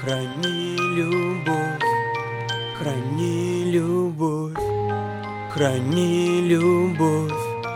Храни любовь, храни любовь, храни любовь,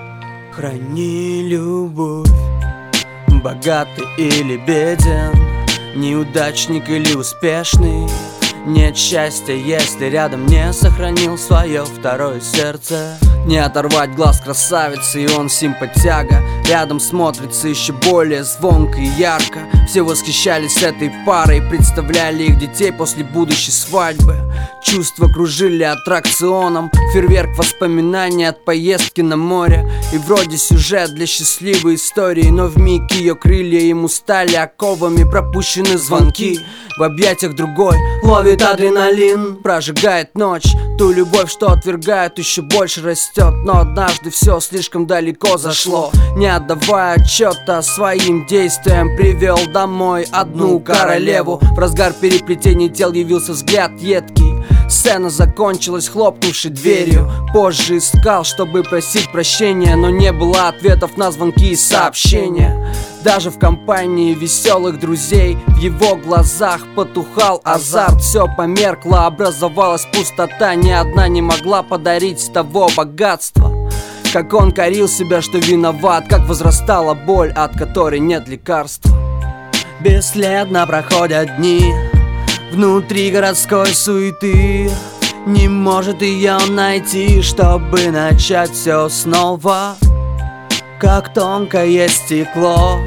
храни любовь. Богатый или беден, неудачник или успешный, нет счастья, если рядом не сохранил свое второе сердце. Не оторвать глаз красавицы, и он симпатяга. Рядом смотрится еще более звонко и ярко. Все восхищались этой парой, представляли их детей после будущей свадьбы. Чувства кружили аттракционом, фейерверк воспоминаний от поездки на море. И вроде сюжет для счастливой истории, но вмиг ее крылья ему стали оковами. Пропущены звонки, в объятиях другой ловит адреналин, прожигает ночь. Ту любовь, что отвергают, еще больше растет. Но однажды все слишком далеко зашло. Не отдавая отчета своим действиям, привел домой одну королеву. В разгар переплетений тел явился взгляд едкий. Сцена закончилась хлопнувшей дверью. Позже искал, чтобы просить прощения, но не было ответов на звонки и сообщения. Даже в компании веселых друзей в его глазах потухал азарт. Все померкло, образовалась пустота. Ни одна не могла подарить того богатства. Как он корил себя, что виноват, как возрастала боль, от которой нет лекарства. Бесследно проходят дни внутри городской суеты. Не может ее найти, чтобы начать все снова. Как тонкое стекло,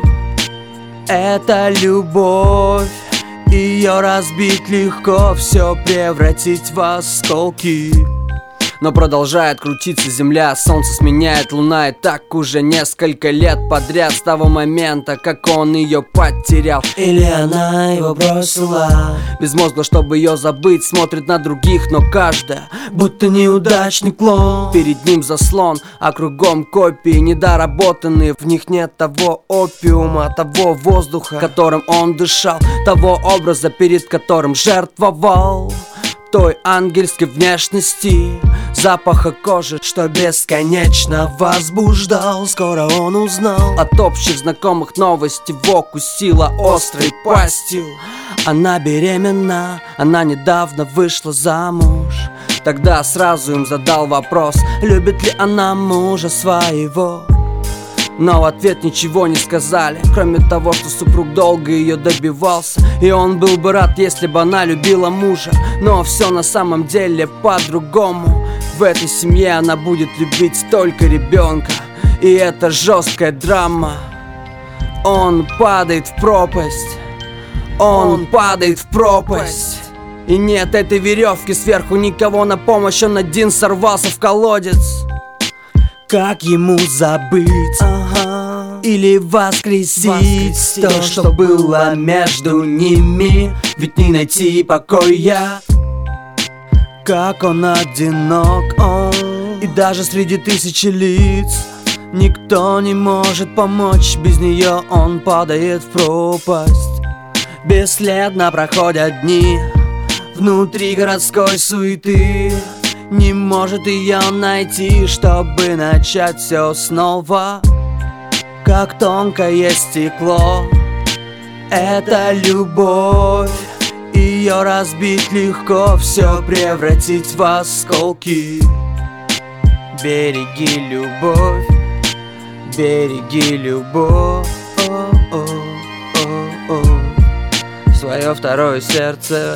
это любовь. Ее разбить легко, все превратить в осколки. Но продолжает крутиться земля, солнце сменяет луна. И так уже несколько лет подряд, с того момента, как он ее потерял. Или она его бросила. Безмозгло, чтобы ее забыть, смотрит на других, но каждая будто неудачный клон. Перед ним заслон, а кругом копии недоработанные. В них нет того опиума, того воздуха, которым он дышал, того образа, перед которым жертвовал. Той ангельской внешности, запаха кожи, что бесконечно возбуждал. Скоро он узнал от общих знакомых новость, его укусила острой пастью. Она беременна, она недавно вышла замуж. Тогда сразу им задал вопрос, любит ли она мужа своего. Но в ответ ничего не сказали, кроме того, что супруг долго ее добивался. И он был бы рад, если бы она любила мужа. Но все на самом деле по-другому. В этой семье она будет любить только ребенка. И это жесткая драма. Он падает в пропасть. Он падает в пропасть. И нет этой веревки сверху, никого на помощь. Он один сорвался в колодец. Как ему забыть, или воскресить то, что было между ними? Ведь не найти покоя. Как он одинок, и даже среди тысячи лиц никто не может помочь. Без нее он падает в пропасть. Бесследно проходят дни внутри городской суеты. Не может ее найти, чтобы начать все снова. Как тонкое стекло, это любовь. Ее разбить легко, все превратить в осколки. Береги любовь, береги любовь, свое второе сердце.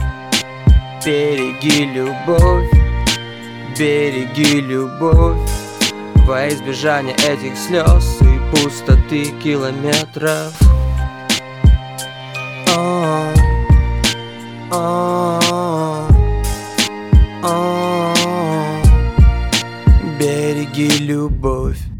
Береги любовь, береги любовь, во избежание этих слез и пустоты километров. Береги любовь.